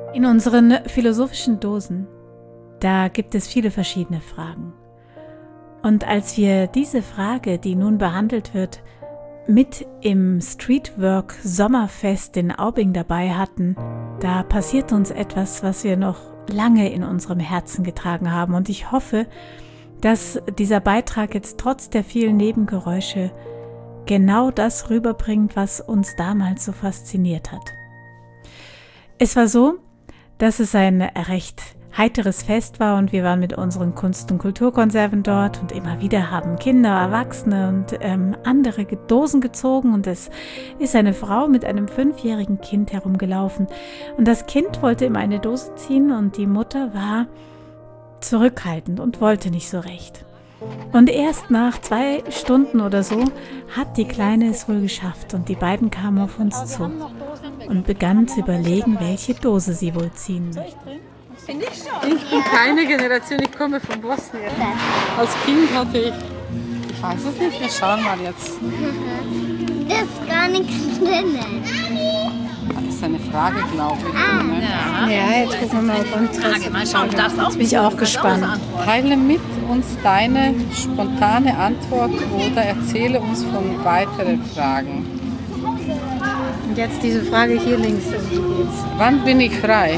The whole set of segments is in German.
In unseren philosophischen Dosen, da gibt es viele verschiedene Fragen. Und als wir diese Frage, die nun behandelt wird, mit im Streetwork Sommerfest in Aubing dabei hatten, da passiert uns etwas, was wir noch lange in unserem Herzen getragen haben. Und ich hoffe, dass dieser Beitrag jetzt trotz der vielen Nebengeräusche genau das rüberbringt, was uns damals so fasziniert hat. Es war so, dass es ein recht heiteres Fest war und wir waren mit unseren Kunst- und Kulturkonserven dort und immer wieder haben Kinder, Erwachsene und andere Dosen gezogen und es ist eine Frau mit einem 5-jährigen Kind herumgelaufen und das Kind wollte immer eine Dose ziehen und die Mutter war zurückhaltend und wollte nicht so recht. Und erst nach 2 Stunden oder so hat die Kleine es wohl geschafft und die beiden kamen auf uns zu und begannen zu überlegen, welche Dose sie wohl ziehen möchten. Ich bin keine Generation, ich komme von Bosnien. Als Kind hatte ich weiß es nicht, wir schauen mal jetzt. Da ist gar nichts drin. Das ist eine Frage, glaube ich. Ne? Ja, jetzt gucken wir mal auf unsere Frage. Mal schauen, darfst auch. Jetzt bin ich auch gespannt. Teile mit uns deine spontane Antwort oder erzähle uns von weiteren Fragen. Und jetzt diese Frage hier links. Wann bin ich frei?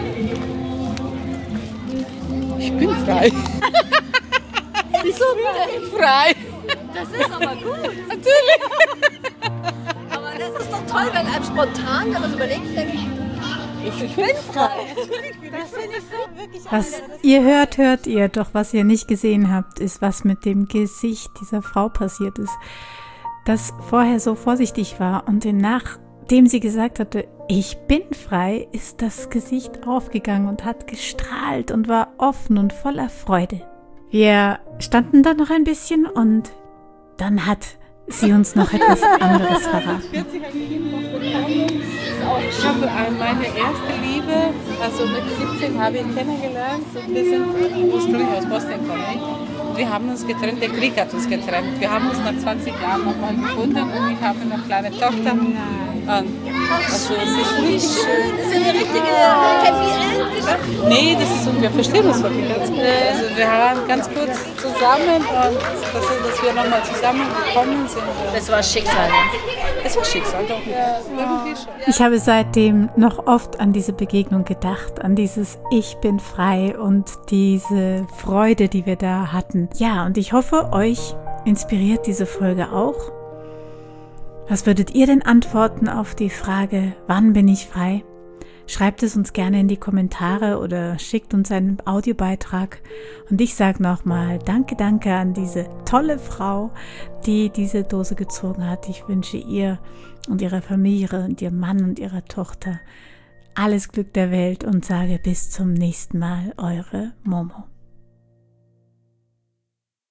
Ich bin frei. Wieso bin ich Frei. Das ist aber gut. Natürlich. Aber das ist doch toll, wenn einem spontan da was überlegt, denke ich bin frei. Das finde ich so wirklich. Was ihr hört, hört ihr. Doch was ihr nicht gesehen habt, ist, was mit dem Gesicht dieser Frau passiert ist. Das vorher so vorsichtig war und nachdem sie gesagt hatte, ich bin frei, ist das Gesicht aufgegangen und hat gestrahlt und war offen und voller Freude. Wir standen dann noch ein bisschen und dann hat sie uns noch etwas anderes verraten. Ich habe meine erste Liebe, also mit 17 habe ich kennengelernt und wir sind ursprünglich aus Bosnien gekommen. Wir haben uns getrennt, der Krieg hat uns getrennt. Wir haben uns nach 20 Jahren nochmal gefunden und ich habe eine kleine Tochter. Also es ist nicht schön. Das ist eine richtige Happy End. Nee, das ist, wir verstehen uns wirklich ganz gut. Also wir waren ganz kurz zusammen und dass wir nochmal zusammengekommen sind. Das war Schicksal. Es war Schicksal, doch. Ja, irgendwie schon. Ich habe seitdem noch oft an diese Begegnung gedacht, an dieses Ich bin frei und diese Freude, die wir da hatten. Ja, und ich hoffe, euch inspiriert diese Folge auch. Was würdet ihr denn antworten auf die Frage, wann bin ich frei? Schreibt es uns gerne in die Kommentare oder schickt uns einen Audiobeitrag. Und ich sage nochmal danke an diese tolle Frau, die diese Dose gezogen hat. Ich wünsche ihr und ihrer Familie und ihrem Mann und ihrer Tochter alles Glück der Welt und sage bis zum nächsten Mal, eure Momo.